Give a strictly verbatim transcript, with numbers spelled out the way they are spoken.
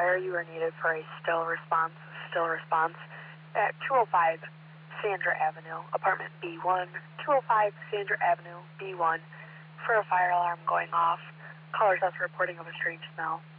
fire, you are needed for a still response, still response at two oh five Sandra Avenue, apartment B one, two oh five Sandra Avenue, B one, for a fire alarm going off. Callers also reporting of a strange smell.